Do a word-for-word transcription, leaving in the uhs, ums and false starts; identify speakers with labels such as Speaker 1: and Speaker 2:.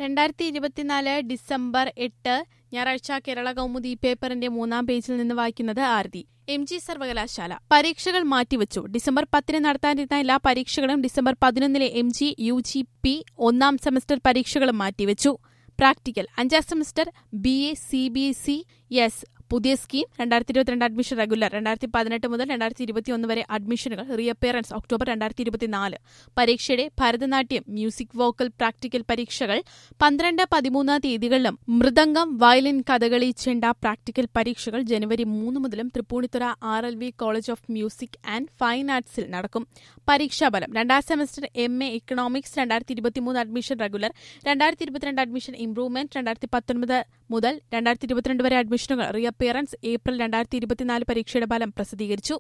Speaker 1: രണ്ടായിരത്തി ഇരുപത്തിനാല് ഡിസംബർ എട്ട് ഞായറാഴ്ച കേരള കൗമുദി പേപ്പറിന്റെ മൂന്നാം പേജിൽ നിന്ന് വായിക്കുന്നത് ആരതി. എം ജി സർവകലാശാല പരീക്ഷകൾ മാറ്റിവച്ചു. ഡിസംബർ പത്തിന് നടത്താനിരുന്ന എല്ലാ പരീക്ഷകളും ഡിസംബർ പതിനൊന്നിലെ M G U G P ഒന്നാം സെമസ്റ്റർ പരീക്ഷകളും മാറ്റിവച്ചു. പ്രാക്ടിക്കൽ അഞ്ചാം semester B A C B S E S പുതിയ സ്കീം രണ്ടായിരത്തി ഇരുപത്തിരണ്ട് അഡ്മിഷൻ റെഗുലർ രണ്ടായിരത്തി പതിനെട്ട് മുതൽ രണ്ടായിരത്തി ഇരുപത്തിയൊന്ന് വരെ അഡ്മിഷനുകൾ റീഅപ്പിയറൻസ് ഒക്ടോബർ രണ്ടായിരത്തി ഇരുപത്തിനാല്. പരീക്ഷയുടെ ഭരതനാട്യം, മ്യൂസിക്, വോക്കൽ, പ്രാക്ടിക്കൽ പരീക്ഷകൾ പന്ത്രണ്ട് പതിമൂന്ന് തീയതികളിലും മൃദംഗം, വയലിൻ, കഥകളി, ചെണ്ട പ്രാക്ടിക്കൽ പരീക്ഷകൾ ജനുവരി മൂന്ന് മുതലും Tripunithura R L V college of music and fine ആർട്സിൽ നടക്കും. പരീക്ഷാഫലം രണ്ടാം സെമസ്റ്റർ എം എ ഇക്കണോമിക്സ് രണ്ടായിരത്തി ഇരുപത്തിമൂന്ന് അഡ്മിഷൻ റെഗുലർ രണ്ടായിരത്തി ഇരുപത്തിരണ്ട് അഡ്മിഷൻ ഇംപ്രൂവ്മെന്റ് രണ്ടായിരത്തി പത്തൊൻപത് മുതൽ രണ്ടായിരത്തി ഇരുപത്തിരണ്ട് വരെ അഡ്മിഷനുകൾ റീഅപ്പിയറൻസ് ഏപ്രിൽ രണ്ടായിരത്തി ഇരുപത്തിനാല് പരീക്ഷയുടെ ഫലം പ്രസിദ്ധീകരിച്ചു.